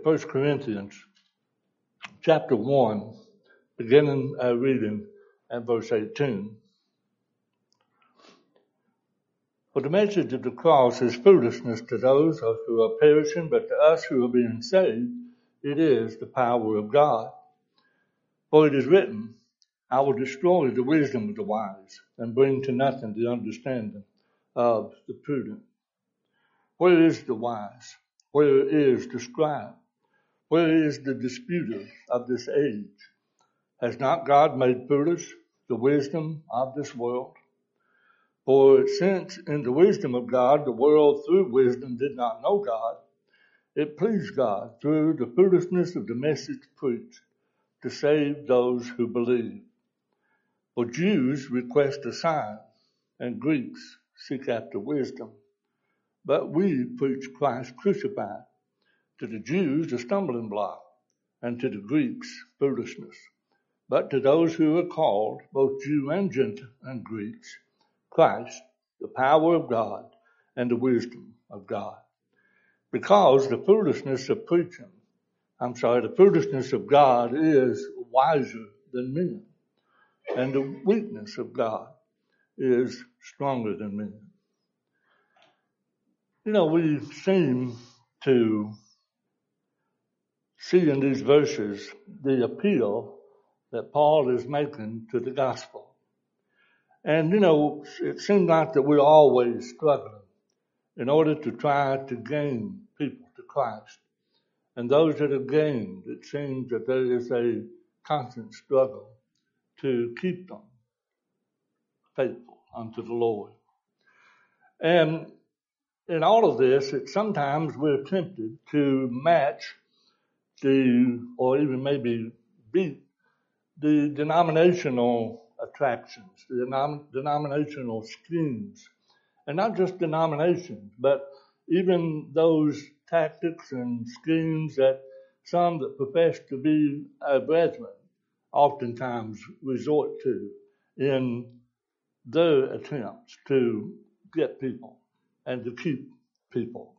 1 Corinthians chapter 1, beginning reading at verse 18. For the message of the cross is foolishness to those who are perishing, but to us who are being saved, it is the power of God. For it is written, I will destroy the wisdom of the wise and bring to nothing the understanding of the prudent. Where is the wise? Where is the scribe? Where is the disputer of this age? Has not God made foolish the wisdom of this world? For since in the wisdom of God, the world through wisdom did not know God, it pleased God through the foolishness of the message preached to save those who believe. For Jews request a sign, and Greeks seek after wisdom. But we preach Christ crucified, to the Jews a stumbling block, and to the Greeks foolishness. But to those who are called, both Jew and Gentile and Greeks, Christ, the power of God and the wisdom of God. Because the foolishness of the foolishness of God is wiser than men, and the weakness of God is stronger than men. We seem to see in these verses the appeal that Paul is making to the gospel. And, it seems like that we're always struggling in order to try to gain people to Christ. And those that have gained, it seems that there is a constant struggle to keep them faithful unto the Lord. And in all of this, sometimes we're tempted to match or even maybe beat the denominational attractions, the denominational schemes. And not just denominations, but even those tactics and schemes that some that profess to be our brethren oftentimes resort to in their attempts to get people and to keep people.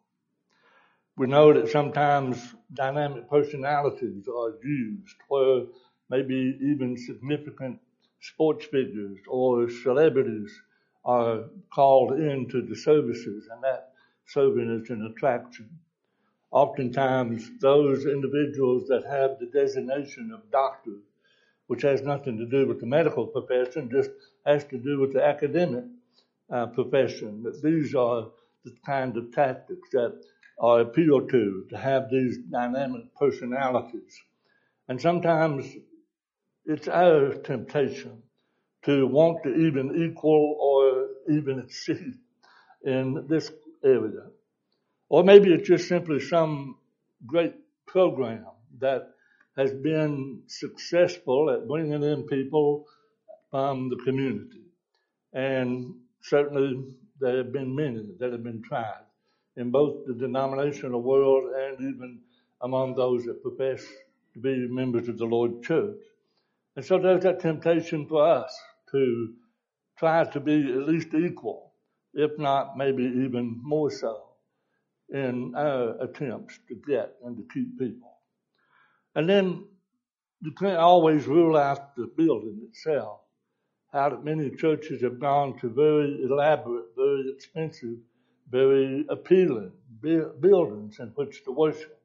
We know that sometimes dynamic personalities are used, where maybe even significant sports figures or celebrities are called into the services, and that serving is an attraction. Oftentimes, those individuals that have the designation of doctor, which has nothing to do with the medical profession, just has to do with the academic profession, that these are the kind of tactics that are appealed to have these dynamic personalities. And sometimes it's our temptation to want to even equal or even exceed in this area. Or maybe it's just simply some great program that has been successful at bringing in people from the community. And certainly there have been many that have been tried in both the denominational world and even among those that profess to be members of the Lord's church. And so there's that temptation for us to try to be at least equal, if not maybe even more so, in our attempts to get and to keep people. And then you can't always rule out the building itself. How that many churches have gone to very elaborate, very expensive, very appealing buildings in which to worship.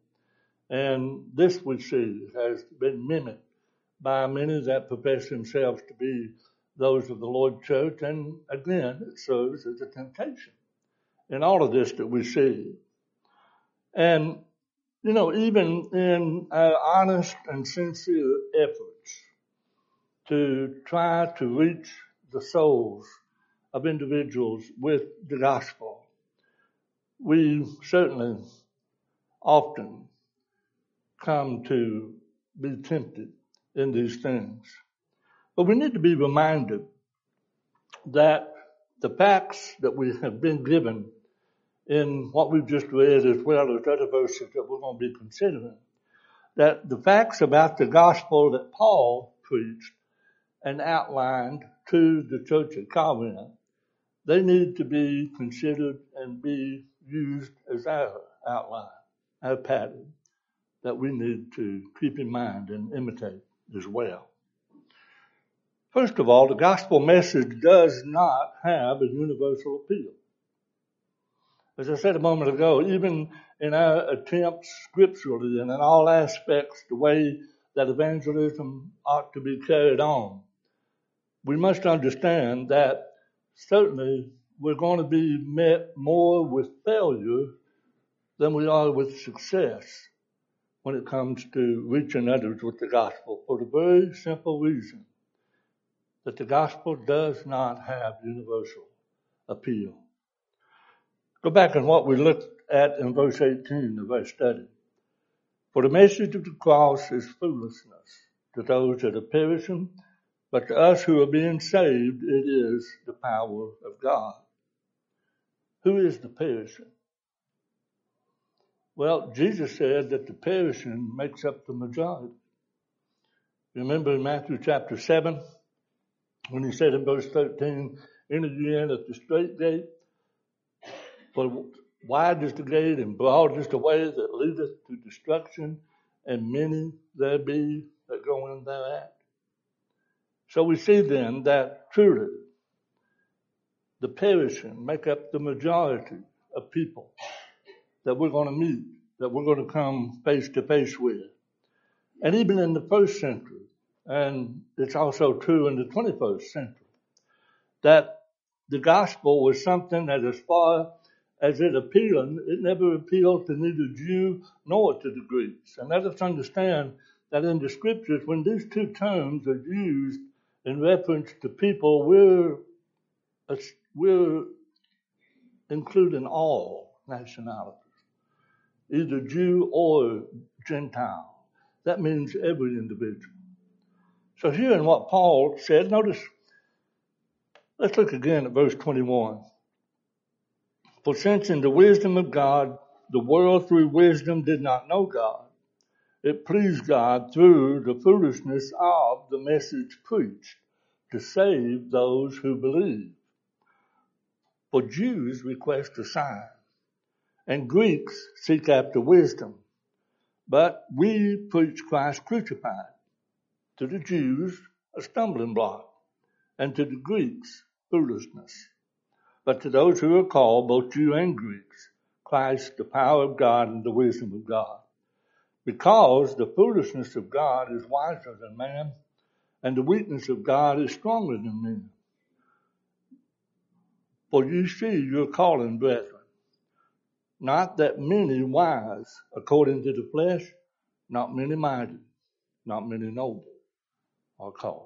And this, we see, has been mimicked by many that profess themselves to be those of the Lord's church. And again, it serves as a temptation in all of this that we see. And, even in our honest and sincere efforts to try to reach the souls of individuals with the gospel, we certainly often come to be tempted in these things. But we need to be reminded that the facts that we have been given in what we've just read, as well as other verses that we're going to be considering, that the facts about the gospel that Paul preached and outlined to the church at Corinth, they need to be considered and be used as our outline, our pattern, that we need to keep in mind and imitate as well. First of all, the gospel message does not have a universal appeal. As I said a moment ago, even in our attempts scripturally and in all aspects, the way that evangelism ought to be carried on, we must understand that certainly we're going to be met more with failure than we are with success when it comes to reaching others with the gospel, for the very simple reason that the gospel does not have universal appeal. Go back and what we looked at in verse 18 of our study. For the message of the cross is foolishness to those that are perishing, but to us who are being saved, it is the power of God. Who is the perishing? Well, Jesus said that the perishing makes up the majority. Remember in Matthew chapter 7, when he said in verse 13, enter ye in at the straight gate, for wide is the gate and broad is the way that leadeth to destruction, and many there be that go in thereat. So we see then that truly the perishing make up the majority of people that we're going to meet, that we're going to come face to face with. And even in the first century, and it's also true in the 21st century, that the gospel was something that as far as it appealed, it never appealed to neither Jew nor to the Greeks. And let us understand that in the scriptures, when these two terms are used in reference to people, we're including all nationalities, either Jew or Gentile. That means every individual. So here in what Paul said, notice, let's look again at verse 21. For since in the wisdom of God, the world through wisdom did not know God, it pleased God through the foolishness of the message preached to save those who believe. For Jews request a sign, and Greeks seek after wisdom. But we preach Christ crucified, to the Jews a stumbling block, and to the Greeks foolishness. But to those who are called, both Jew and Greeks, Christ, the power of God and the wisdom of God. Because the foolishness of God is wiser than man, and the weakness of God is stronger than men. For you see your calling, brethren, not that many wise according to the flesh, not many mighty, not many noble are called.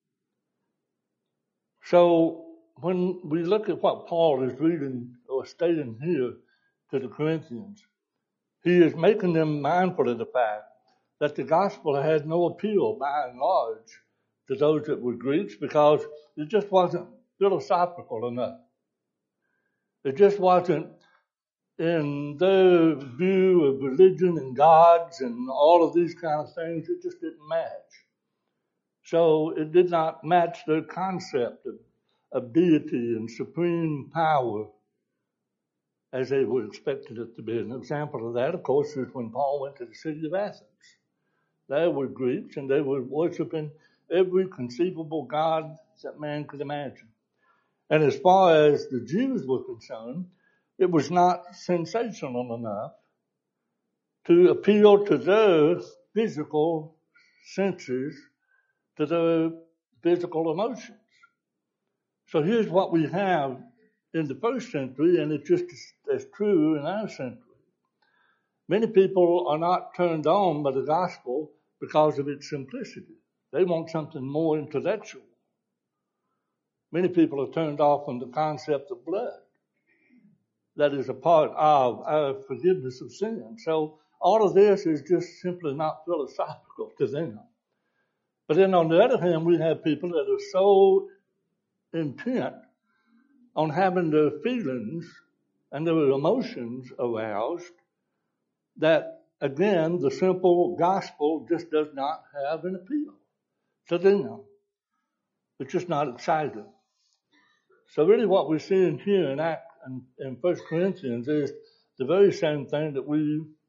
So when we look at what Paul is reading or stating here to the Corinthians, he is making them mindful of the fact that the gospel had no appeal by and large to those that were Greeks because it just wasn't philosophical enough. It just wasn't in their view of religion and gods and all of these kind of things, it just didn't match. So it did not match their concept of deity and supreme power as they were expected it to be. An example of that, of course, is when Paul went to the city of Athens. They were Greeks and they were worshiping every conceivable god that man could imagine. And as far as the Jews were concerned, it was not sensational enough to appeal to their physical senses, to their physical emotions. So here's what we have in the first century, and it's just as true in our century. Many people are not turned on by the gospel because of its simplicity. They want something more intellectual. Many people are turned off from the concept of blood that is a part of our forgiveness of sin. So all of this is just simply not philosophical to them. But then on the other hand, we have people that are so intent on having their feelings and their emotions aroused that, again, the simple gospel just does not have an appeal to them. It's just not exciting. So really what we're seeing here in 1 Corinthians is the very same thing that we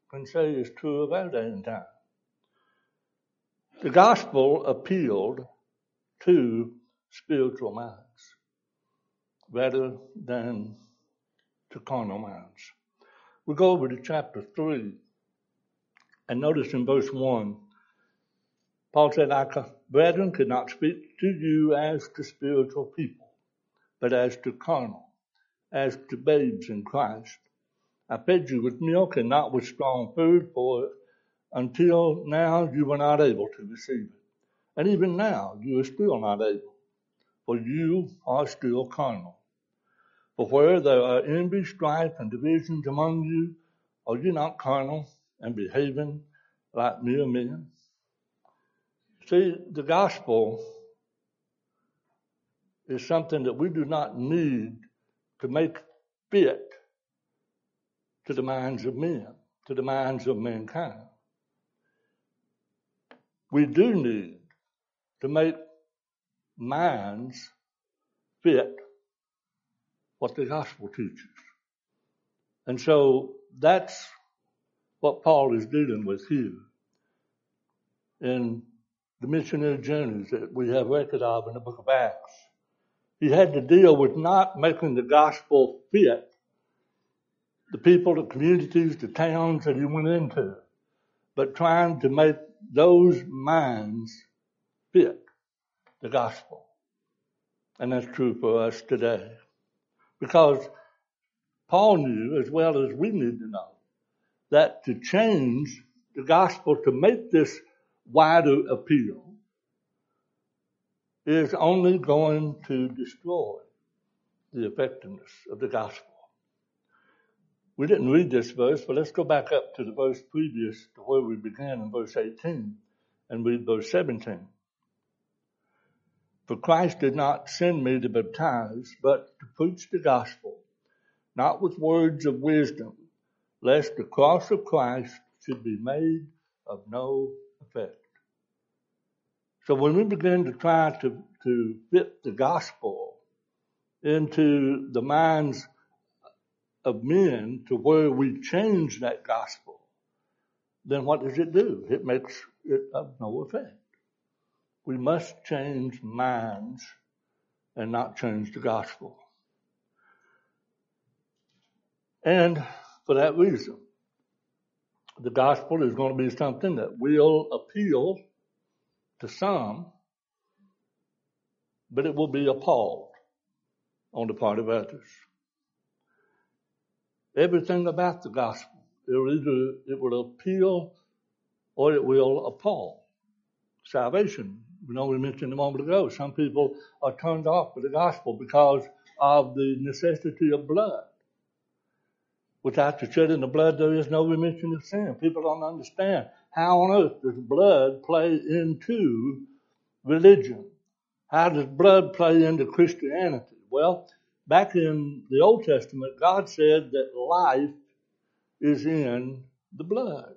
can say is true of our day and time. The gospel appealed to spiritual minds rather than to carnal minds. We go over to chapter 3 and notice in verse 1, Paul said, I, brethren, could not speak to you as to spiritual people, but as to carnal, as to babes in Christ. I fed you with milk and not with strong food, for until now you were not able to receive it. And even now you are still not able, for you are still carnal. For where there are envy, strife, and divisions among you, are you not carnal and behaving like mere men? See, the gospel is something that we do not need to make fit to the minds of men, to the minds of mankind. We do need to make minds fit what the gospel teaches. And so that's what Paul is dealing with here in the missionary journeys that we have record of in the book of Acts. He had to deal with not making the gospel fit the people, the communities, the towns that he went into, but trying to make those minds fit the gospel. And that's true for us today. Because Paul knew, as well as we need to know, that to change the gospel, to make this wider appeal, is only going to destroy the effectiveness of the gospel. We didn't read this verse, but let's go back up to the verse previous to where we began in verse 18 and read verse 17. For Christ did not send me to baptize, but to preach the gospel, not with words of wisdom, lest the cross of Christ should be made of no effect. So when we begin to try to fit the gospel into the minds of men to where we change that gospel, then what does it do? It makes it of no effect. We must change minds and not change the gospel. And for that reason, the gospel is going to be something that will appeal to some, but it will be appalled on the part of others. Everything about the gospel, it will appeal or it will appall. Salvation, we mentioned a moment ago, some people are turned off with the gospel because of the necessity of blood. Without the shedding of blood, there is no remission of sin. People don't understand how on earth does blood play into religion? How does blood play into Christianity? Well, back in the Old Testament, God said that life is in the blood.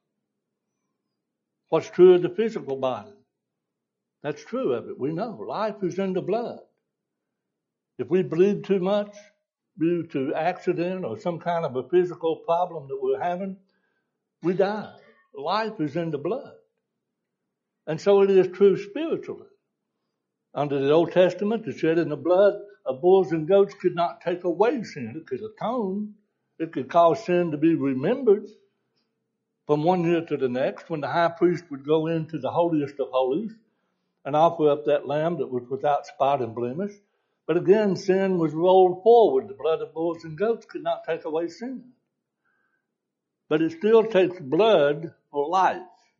What's true of the physical body? That's true of it. We know life is in the blood. If we bleed too much due to accident or some kind of a physical problem that we're having, we die. Life is in the blood. And so it is true spiritually. Under the Old Testament, the shedding of blood of bulls and goats could not take away sin. It could atone. It could cause sin to be remembered from one year to the next when the high priest would go into the holiest of holies and offer up that lamb that was without spot and blemish. But again, sin was rolled forward. The blood of bulls and goats could not take away sin. But it still takes blood for life.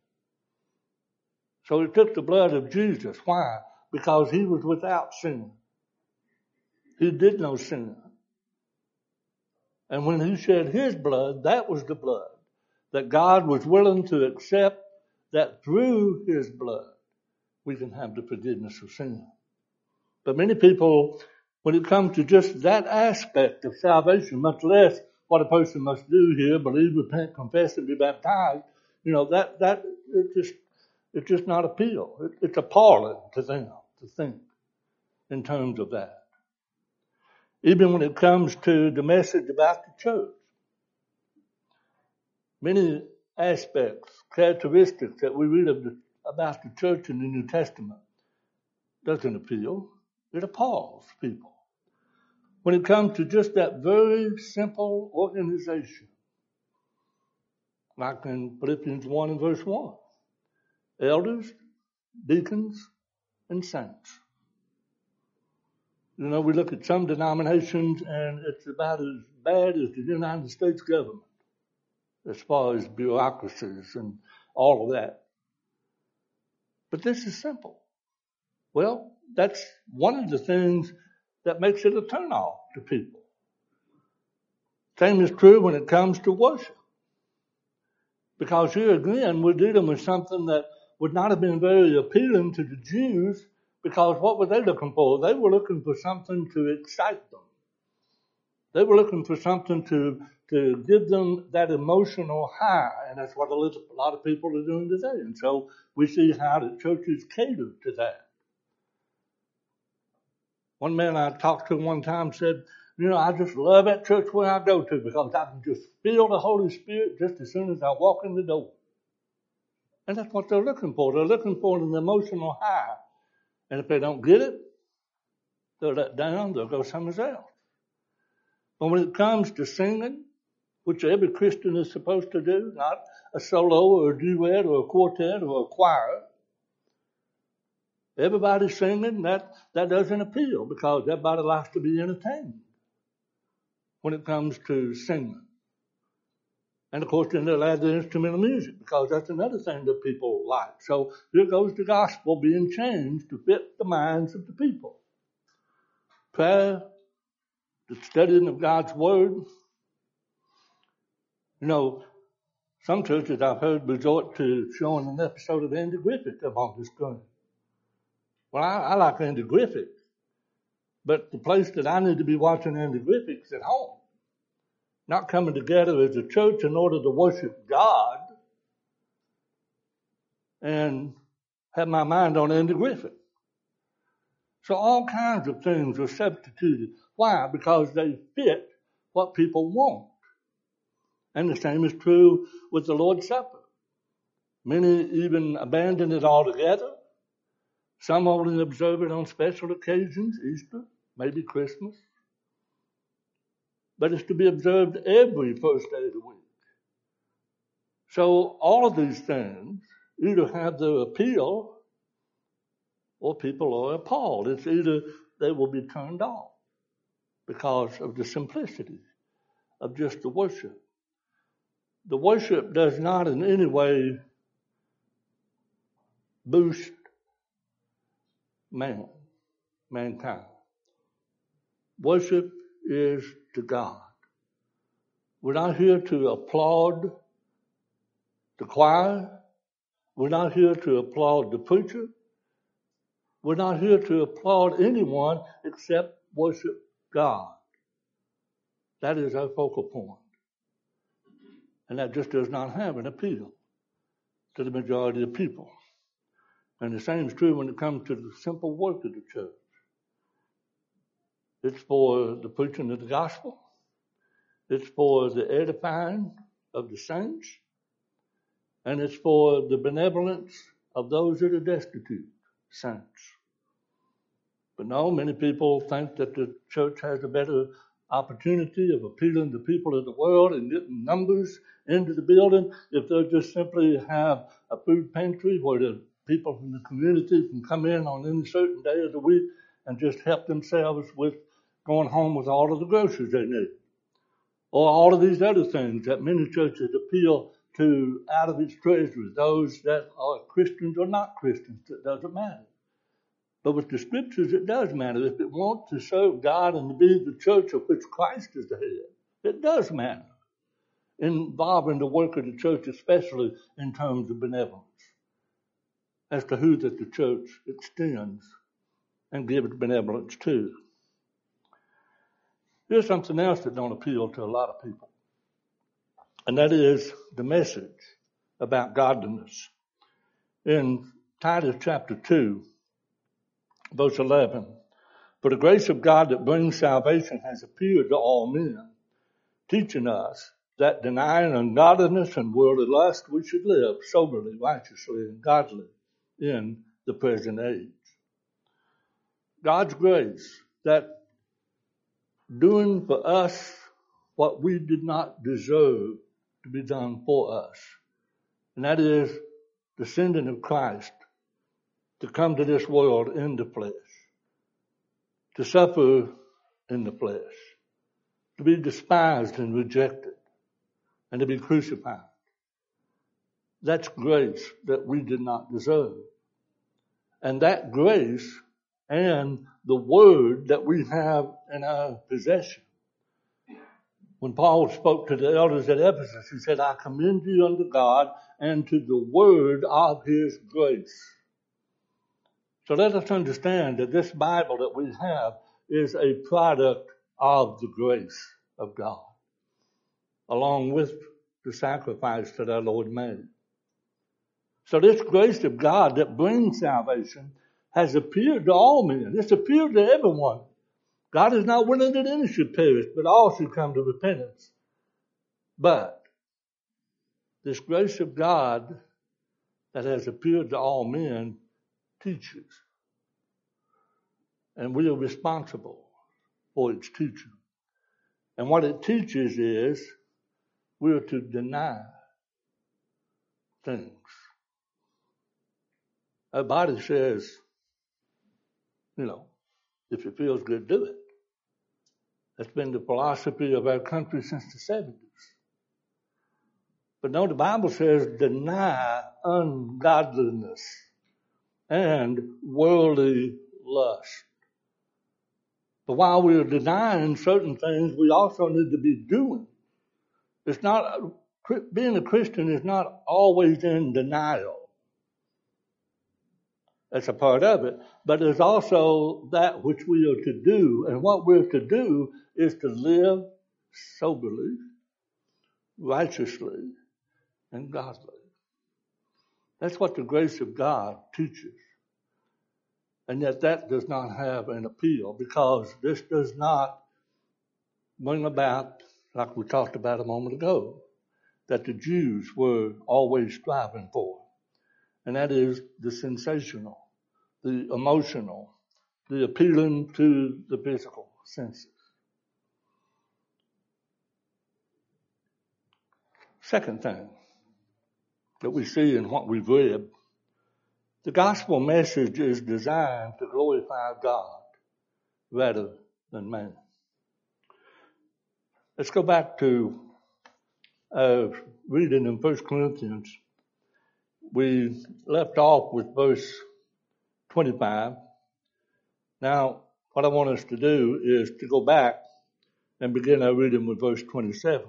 So it took the blood of Jesus. Why? Because he was without sin. He did no sin. And when he shed his blood, that was the blood that God was willing to accept, that through his blood we can have the forgiveness of sin. But many people, when it comes to just that aspect of salvation, much less what a person must do here, believe, repent, confess, and be baptized, it's just not appeal. It's appalling to them to think in terms of that. Even when it comes to the message about the church. many aspects, characteristics that we read about the church in the New Testament doesn't appeal. It appalls people. When it comes to just that very simple organization, like in Philippians 1 and verse 1, elders, deacons, and saints. You know, we look at some denominations and it's about as bad as the United States government as far as bureaucracies and all of that. But this is simple. Well, that's one of the things that makes it a turnoff to people. Same is true when it comes to worship. Because here again, we're dealing with something that would not have been very appealing to the Jews, because what were they looking for? They were looking for something to excite them. They were looking for something to give them that emotional high, and that's what a lot of people are doing today. And so we see how the churches cater to that. One man I talked to one time said, you know, I just love that church where I go to because I can just feel the Holy Spirit just as soon as I walk in the door. And that's what they're looking for. They're looking for an emotional high. And if they don't get it, they're let down, they'll go somewhere else. But when it comes to singing, which every Christian is supposed to do, not a solo or a duet or a quartet or a choir, everybody singing, that doesn't appeal because everybody likes to be entertained when it comes to singing. And of course, then they'll add the instrumental music because that's another thing that people like. So here goes the gospel being changed to fit the minds of the people. Prayer, the studying of God's word. You know, some churches I've heard resort to showing an episode of Andy Griffith up on the screen. Well, I like Andy Griffith, but the place that I need to be watching Andy Griffith is at home. Not coming together as a church in order to worship God and have my mind on Andy Griffith. So all kinds of things are substituted. Why? Because they fit what people want. And the same is true with the Lord's Supper. Many even abandon it altogether. Some only observe it on special occasions, Easter, maybe Christmas. But it's to be observed every first day of the week. So all of these things either have their appeal or people are appalled. It's either they will be turned off because of the simplicity of just the worship. The worship does not in any way boost mankind. Worship is to God. We're not here to applaud the choir. We're not here to applaud the preacher. We're not here to applaud anyone except worship God. That is our focal point. And that just does not have an appeal to the majority of people. And the same is true when it comes to the simple work of the church. It's for the preaching of the gospel. It's for the edifying of the saints. And it's for the benevolence of those that are destitute, saints. But no, many people think that the church has a better opportunity of appealing to people of the world and getting numbers into the building if they just simply have a food pantry where the people from the community can come in on any certain day of the week and just help themselves with going home with all of the groceries they need. Or all of these other things that many churches appeal to out of its treasury, those that are Christians or not Christians, it doesn't matter. But with the scriptures, it does matter. If it wants to serve God and to be the church of which Christ is the head, it does matter. Involving the work of the church, especially in terms of benevolence, as to who that the church extends and gives benevolence to. Here's something else that don't appeal to a lot of people, and that is the message about godliness. In Titus chapter 2, verse 11, for the grace of God that brings salvation has appeared to all men, teaching us that denying ungodliness and worldly lust, we should live soberly, righteously, and godly in the present age. God's grace, that doing for us what we did not deserve to be done for us, and that is the sending of Christ to come to this world in the flesh, to suffer in the flesh, to be despised and rejected, and to be crucified. That's grace that we did not deserve. And that grace and the word that we have in our possession. When Paul spoke to the elders at Ephesus, he said, I commend you unto God and to the word of his grace. So let us understand that this Bible that we have is a product of the grace of God, along with the sacrifice that our Lord made. So this grace of God that brings salvation has appeared to all men. It's appeared to everyone. God is not willing that any should perish, but all should come to repentance. But this grace of God that has appeared to all men teaches. And we are responsible for its teaching. And what it teaches is we are to deny things. Our body says, if it feels good, do it. That's been the philosophy of our country since the 70s. But no, the Bible says deny ungodliness and worldly lust. But while we are denying certain things, we also need to be doing. It's not, being a Christian is not always in denial. That's a part of it. But there's also that which we are to do. And what we're to do is to live soberly, righteously, and godly. That's what the grace of God teaches. And yet that does not have an appeal, because this does not bring about, like we talked about a moment ago, that the Jews were always striving for. And that is the sensational, the emotional, the appealing to the physical senses. Second thing that we see in what we've read, the gospel message is designed to glorify God rather than man. Let's go back to reading in 1 Corinthians. We left off with verse 25. Now, what I want us to do is to go back and begin our reading with verse 27.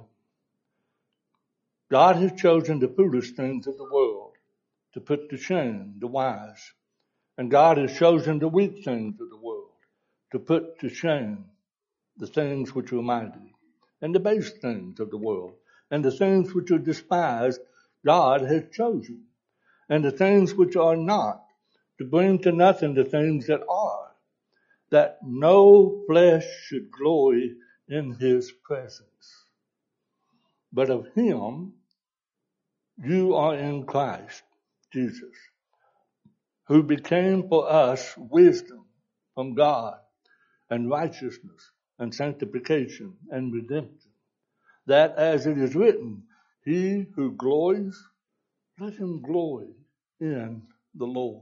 God has chosen the foolish things of the world to put to shame the wise. And God has chosen the weak things of the world to put to shame the things which are mighty, and the base things of the world, and the things which are despised, God has chosen, and the things which are not, to bring to nothing the things that are, that no flesh should glory in his presence. But of him you are in Christ Jesus, who became for us wisdom from God, and righteousness, and sanctification, and redemption, that as it is written, he who glories, let him glory in the Lord.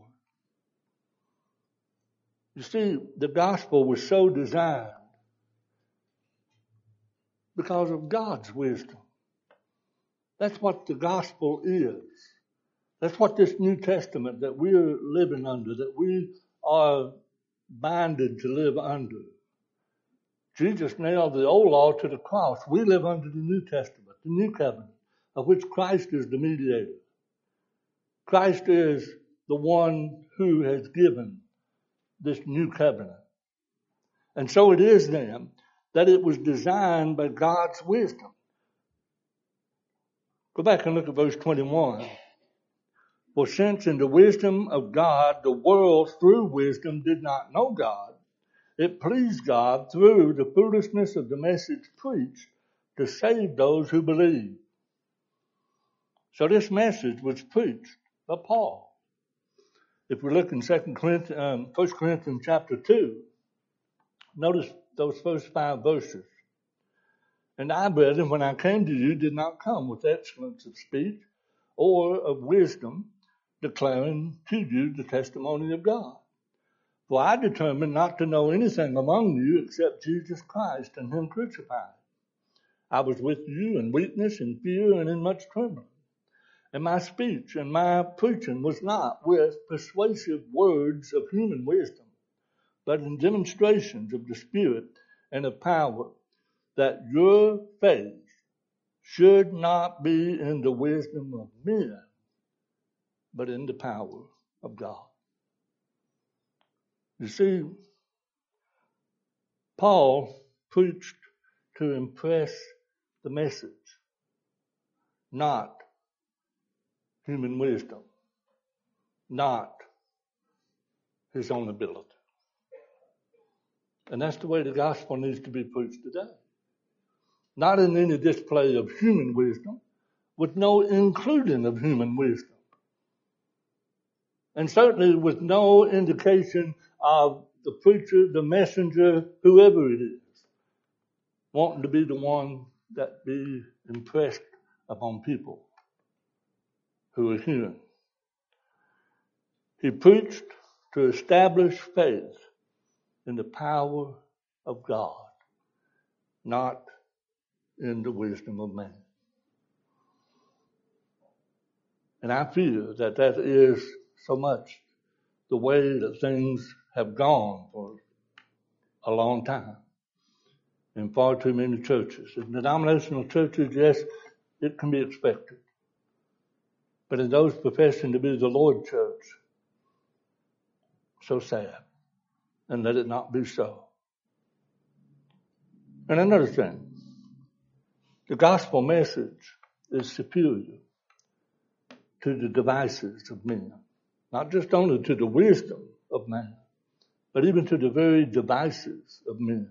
You see, the gospel was so designed because of God's wisdom. That's what the gospel is. That's what this New Testament that we're living under, that we are binded to live under. Jesus nailed the old law to the cross. We live under the New Testament, the New Covenant, of which Christ is the mediator. Christ is the one who has given this new covenant. And so it is then that it was designed by God's wisdom. Go back and look at verse 21. For since in the wisdom of God, the world through wisdom did not know God, it pleased God through the foolishness of the message preached to save those who believe. So this message was preached by Paul. If we look in 1 Corinthians chapter 2, notice those first 5 verses. And I, brethren, when I came to you, did not come with excellence of speech or of wisdom, declaring to you the testimony of God. For I determined not to know anything among you except Jesus Christ and him crucified. I was with you in weakness and fear and in much trembling. And my speech and my preaching was not with persuasive words of human wisdom, but in demonstrations of the Spirit and of power, that your faith should not be in the wisdom of men, but in the power of God. You see, Paul preached to impress the message, not human wisdom, not his own ability. And that's the way the gospel needs to be preached today. Not in any display of human wisdom, with no including of human wisdom. And certainly with no indication of the preacher, the messenger, whoever it is, wanting to be the one that be impressed upon people who are hearing. He preached to establish faith in the power of God, not in the wisdom of man. And I feel that that is so much the way that things have gone for a long time in far too many churches. In denominational churches, yes, it can be expected. But in those professing to be the Lord Church, so sad. And let it not be so. And another thing, the gospel message is superior to the devices of men. Not just only to the wisdom of man, but even to the very devices of men.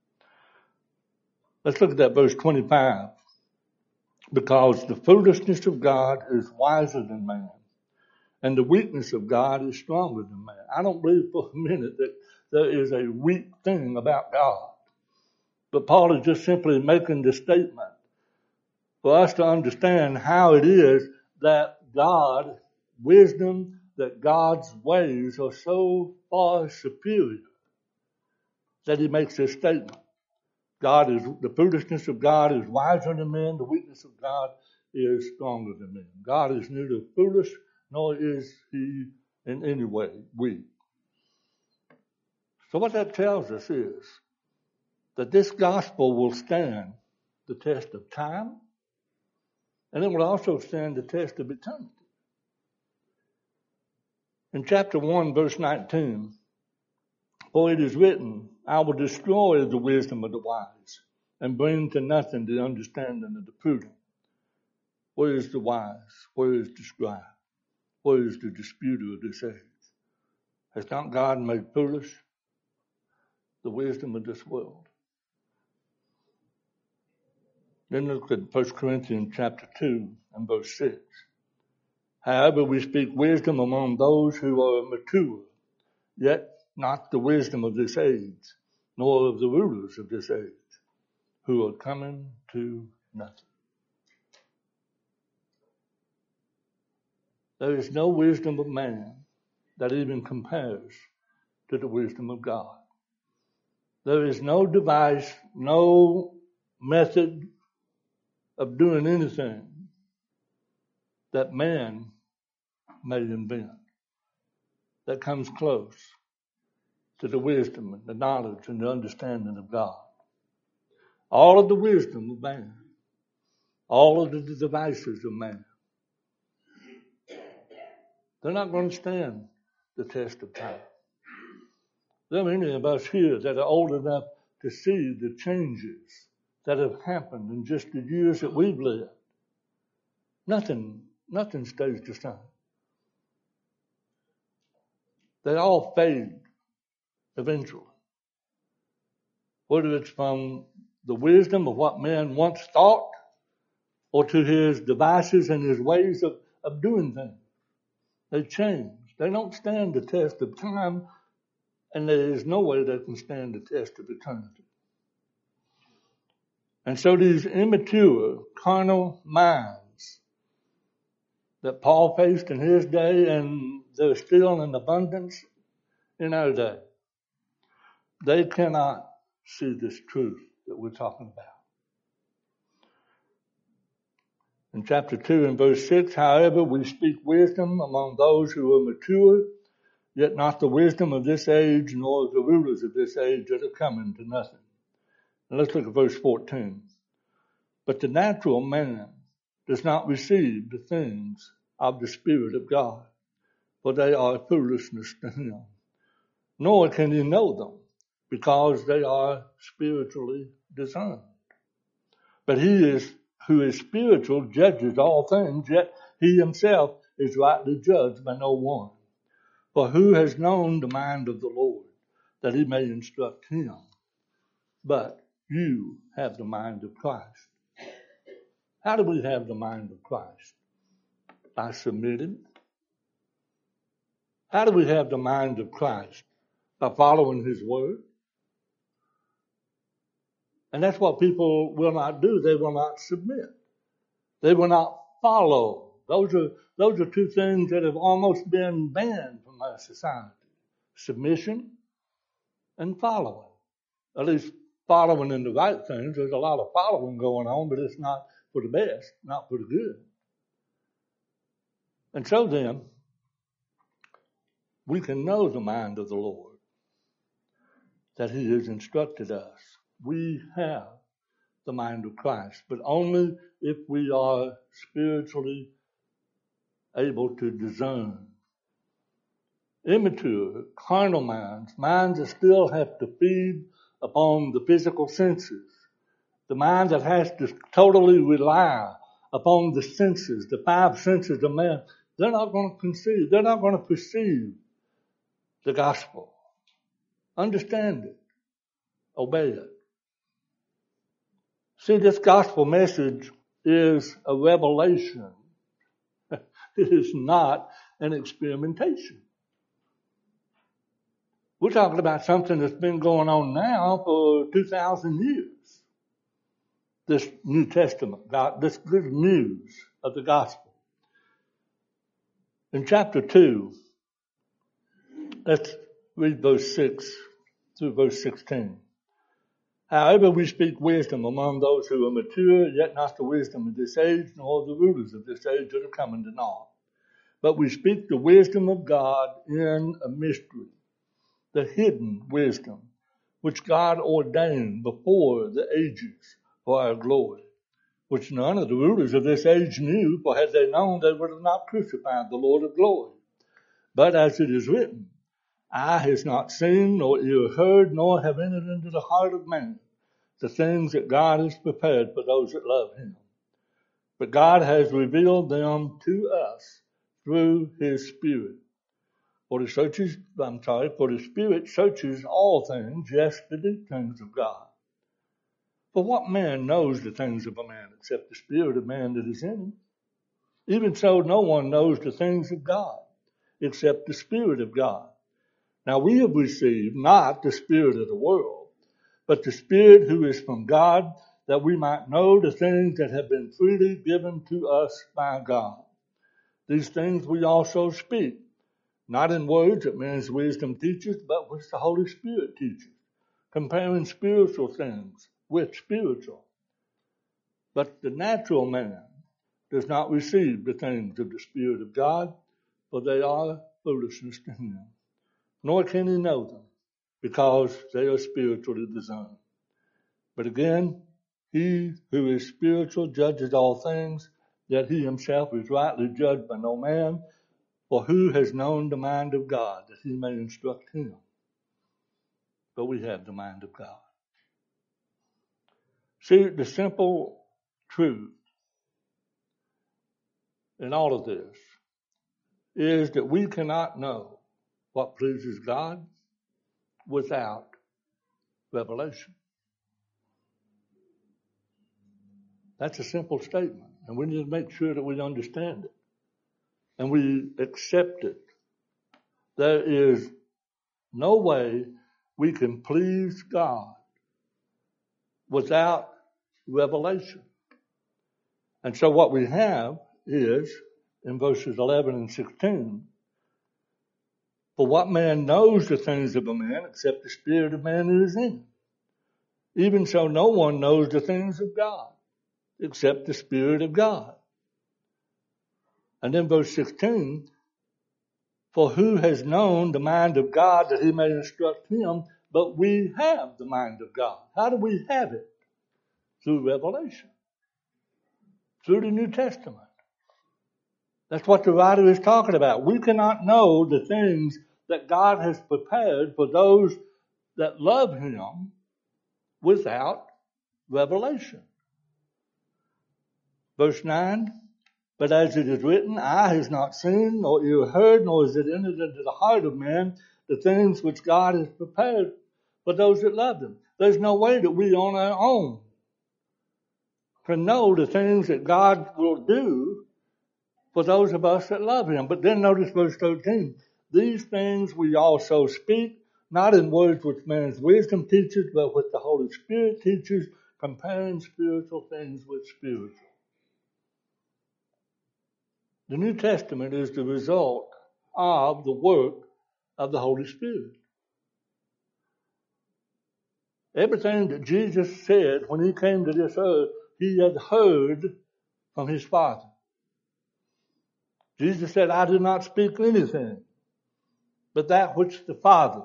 Let's look at that verse 25. Because the foolishness of God is wiser than man, and the weakness of God is stronger than man. I don't believe for a minute that there is a weak thing about God. But Paul is just simply making the statement for us to understand how it is that God's wisdom, that God's ways are so far superior that he makes this statement. The foolishness of God is wiser than men, the weakness of God is stronger than men. God is neither foolish nor is he in any way weak. So what that tells us is that this gospel will stand the test of time, and it will also stand the test of eternity. In chapter 1, verse 19, for it is written, I will destroy the wisdom of the wise and bring to nothing the understanding of the prudent. Where is the wise? Where is the scribe? Where is the disputer of this age? Has not God made foolish the wisdom of this world? Then look at 1 Corinthians chapter 2 and verse 6. However, we speak wisdom among those who are mature, yet not the wisdom of this age, nor of the rulers of this age, who are coming to nothing. There is no wisdom of man that even compares to the wisdom of God. There is no device, no method of doing anything that man may invent that comes close to the wisdom and the knowledge and the understanding of God. All of the wisdom of man, all of the devices of man, they're not going to stand the test of time. There are many of us here that are old enough to see the changes that have happened in just the years that we've lived. Nothing stays the same. They all fade eventually. Whether it's from the wisdom of what man once thought or to his devices and his ways of doing things. They change. They don't stand the test of time, and there is no way they can stand the test of eternity. And so these immature, carnal minds that Paul faced in his day, and they're still in abundance in our day, they cannot see this truth that we're talking about. In chapter 2 and verse 6, however, we speak wisdom among those who are mature, yet not the wisdom of this age, nor the rulers of this age that are coming to nothing. And let's look at verse 14. But the natural man does not receive the things of the Spirit of God, for they are foolishness to him. Nor can he know them, because they are spiritually discerned. But he who is spiritual judges all things, yet he himself is rightly judged by no one. For who has known the mind of the Lord, that he may instruct him? But you have the mind of Christ. How do we have the mind of Christ? By submitting. How do we have the mind of Christ? By following his word. And that's what people will not do. They will not submit. They will not follow. Those are two things that have almost been banned from our society. Submission and following. At least following in the right things. There's a lot of following going on, but it's not for the best, not for the good. And so then, we can know the mind of the Lord, that he has instructed us. We have the mind of Christ, but only if we are spiritually able to discern. Immature, carnal minds that still have to feed upon the physical senses, the mind that has to totally rely upon the senses, the five senses of man, they're not going to conceive, they're not going to perceive the gospel, understand it, obey it. See, this gospel message is a revelation. It is not an experimentation. We're talking about something that's been going on now for 2,000 years. This New Testament, this good news of the gospel. In chapter 2, let's read verse 6 through verse 16. However, we speak wisdom among those who are mature, yet not the wisdom of this age, nor the rulers of this age that are coming to naught. But we speak the wisdom of God in a mystery, the hidden wisdom, which God ordained before the ages for our glory, which none of the rulers of this age knew, for had they known, they would have not crucified the Lord of glory. But as it is written, eye has not seen, nor ear heard, nor have entered into the heart of man the things that God has prepared for those that love him. But God has revealed them to us through his Spirit. For the Spirit searches all things, yes, the deep things of God. For what man knows the things of a man except the spirit of man that is in him? Even so, no one knows the things of God except the Spirit of God. Now we have received not the spirit of the world, but the Spirit who is from God, that we might know the things that have been freely given to us by God. These things we also speak, not in words that man's wisdom teaches, but which the Holy Spirit teaches, comparing spiritual things with spiritual. But the natural man does not receive the things of the Spirit of God, for they are foolishness to him. Nor can he know them, because they are spiritually discerned. But again, he who is spiritual judges all things, that he himself is rightly judged by no man. For who has known the mind of God, that he may instruct him? But we have the mind of God. See, the simple truth in all of this is that we cannot know what pleases God without revelation. That's a simple statement, and we need to make sure that we understand it and we accept it. There is no way we can please God without revelation. And so what we have is, in verses 11 and 16, for what man knows the things of a man except the spirit of man who is in him? Even so, no one knows the things of God except the Spirit of God. And then verse 16, for who has known the mind of God that he may instruct him? But we have the mind of God. How do we have it? Through revelation. Through the New Testament. That's what the writer is talking about. We cannot know the things that God has prepared for those that love him without revelation. Verse 9, but as it is written, eye has not seen, nor ear heard, nor is it entered into the heart of man, the things which God has prepared for those that love him. There's no way that we on our own can know the things that God will do for those of us that love him. But then notice verse 13. These things we also speak, not in words which man's wisdom teaches, but what the Holy Spirit teaches, comparing spiritual things with spiritual. The New Testament is the result of the work of the Holy Spirit. Everything that Jesus said when he came to this earth, he had heard from his Father. Jesus said, I do not speak anything but that which the Father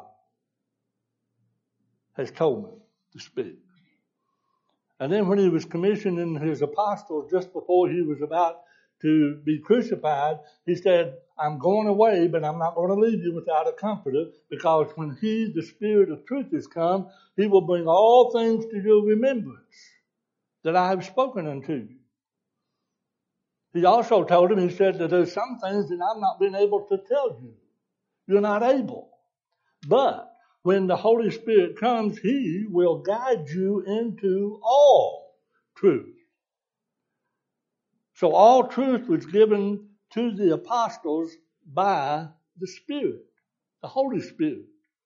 has told me to speak. And then when he was commissioning his apostles just before he was about to be crucified, he said, I'm going away, but I'm not going to leave you without a comforter, because when he, the Spirit of truth, is come, he will bring all things to your remembrance that I have spoken unto you. He also told him, he said that there's some things that I've not been able to tell you. You're not able. But when the Holy Spirit comes, he will guide you into all truth. So all truth was given to the apostles by the Spirit, the Holy Spirit.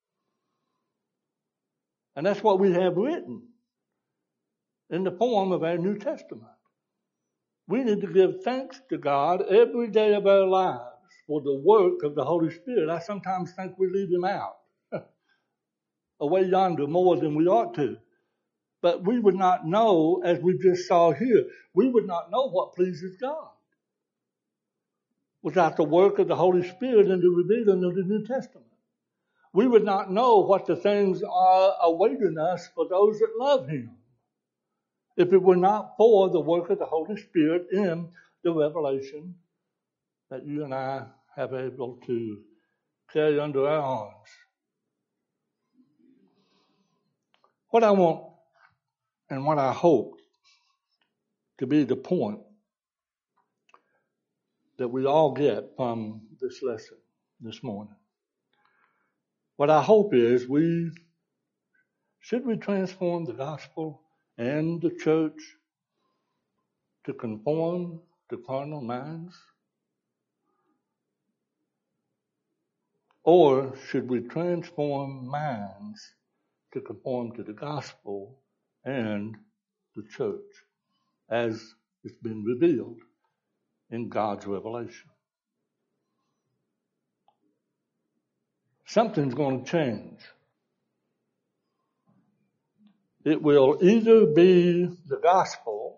And that's what we have written in the form of our New Testament. We need to give thanks to God every day of our lives for the work of the Holy Spirit. I sometimes think we leave him out, away yonder more than we ought to. But we would not know, as we just saw here, we would not know what pleases God without the work of the Holy Spirit and the revealing of the New Testament. We would not know what the things are awaiting us for those that love him if it were not for the work of the Holy Spirit in the revelation that you and I have able to carry under our arms. What I want and what I hope to be the point that we all get from this lesson this morning. What I hope is should we transform the gospel and the church to conform to carnal minds? Or should we transform minds to conform to the gospel and the church as it's been revealed in God's revelation? Something's going to change. It will either be the gospel,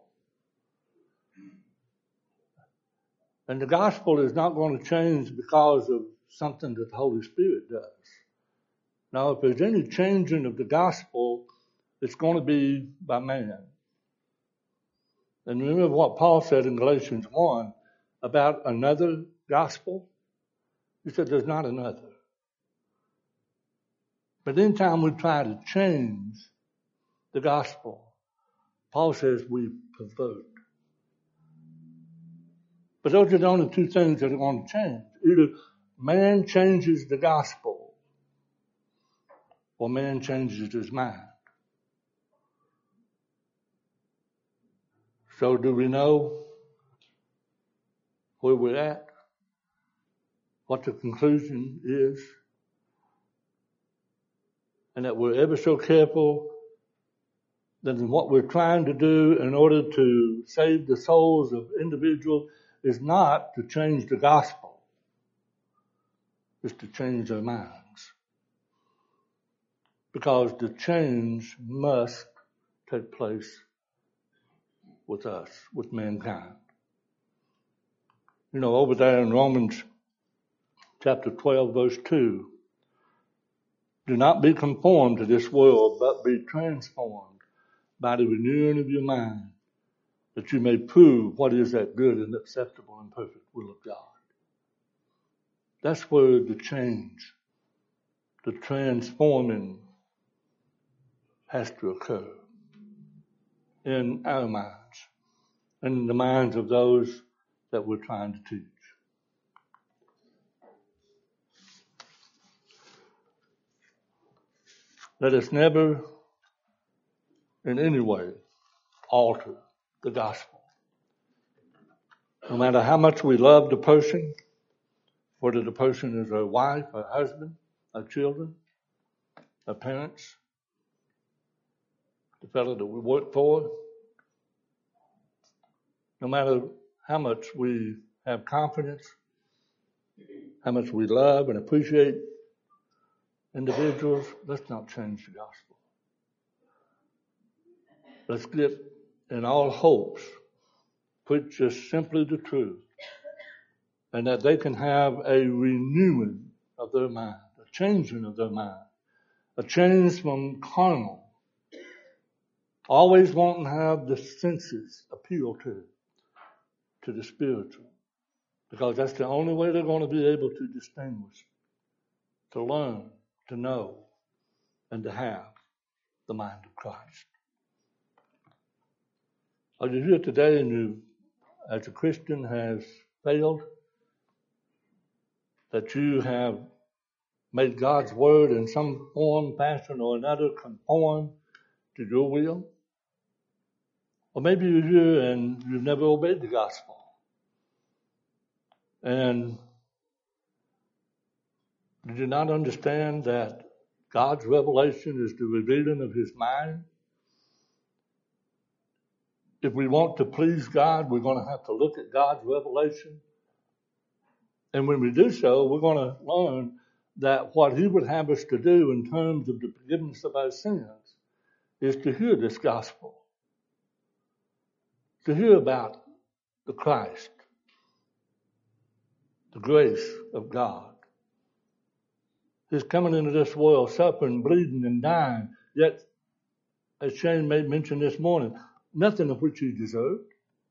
and the gospel is not going to change because of something that the Holy Spirit does. Now, if there's any changing of the gospel, it's going to be by man. And remember what Paul said in Galatians 1 about another gospel? He said there's not another. But anytime we try to change the gospel, Paul says we pervert. But those are the only two things that are going to change. Either man changes the gospel or man changes his mind. So do we know where we're at? What the conclusion is? And that we're ever so careful that what we're trying to do in order to save the souls of individuals is not to change the gospel. It's to change their minds. Because the change must take place with us, with mankind. You know, over there in Romans chapter 12, verse 2, do not be conformed to this world, but be transformed by the renewing of your mind, that you may prove what is that good and acceptable and perfect will of God. That's where the change, the transforming has to occur in our minds and in the minds of those that we're trying to teach. Let us never in any way alter the gospel. No matter how much we love the person, whether the person is our wife, our husband, our children, our parents, the fellow that we work for, no matter how much we have confidence, how much we love and appreciate individuals, let's not change the gospel. Let's get in all hopes, preach just simply the truth, and that they can have a renewing of their mind, a changing of their mind, a change from carnal, always wanting to have the senses appeal to the spiritual, because that's the only way they're going to be able to distinguish, to learn, to know, and to have the mind of Christ. Are you here today and you, as a Christian, has failed? That you have made God's word in some form, fashion, or another conform to your will? Or maybe you're here and you've never obeyed the gospel. And did you not understand that God's revelation is the revealing of his mind? If we want to please God, we're going to have to look at God's revelation. And when we do so, we're going to learn that what he would have us to do in terms of the forgiveness of our sins is to hear this gospel, to hear about the Christ, the grace of God. He's coming into this world suffering, bleeding, and dying, yet, as Shane made mention this morning, nothing of which he deserved.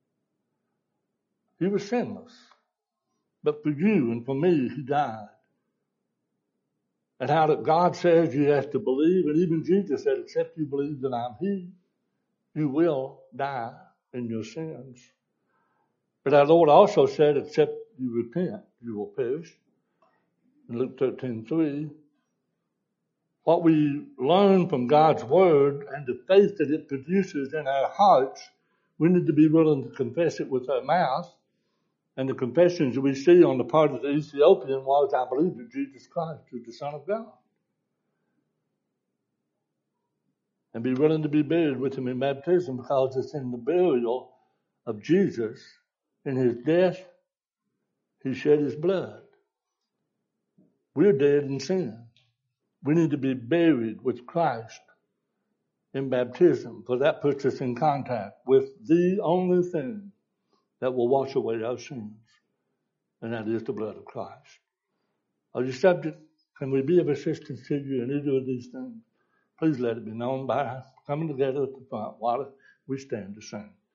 He was sinless. But for you and for me, he died. And how that God says you have to believe, and even Jesus said, except you believe that I'm he, you will die in your sins. But our Lord also said, except you repent, you will perish. In Luke 13:3, what we learn from God's word and the faith that it produces in our hearts, we need to be willing to confess it with our mouth. And the confessions we see on the part of the Ethiopian was, I believe that Jesus Christ is the Son of God. And be willing to be buried with him in baptism, because it's in the burial of Jesus, in his death, he shed his blood. We're dead in sin. We need to be buried with Christ in baptism, for that puts us in contact with the only thing that will wash away our sins, and that is the blood of Christ. Are you subject? Can we be of assistance to you in either of these things? Please let it be known by coming together at the front while we stand to sing.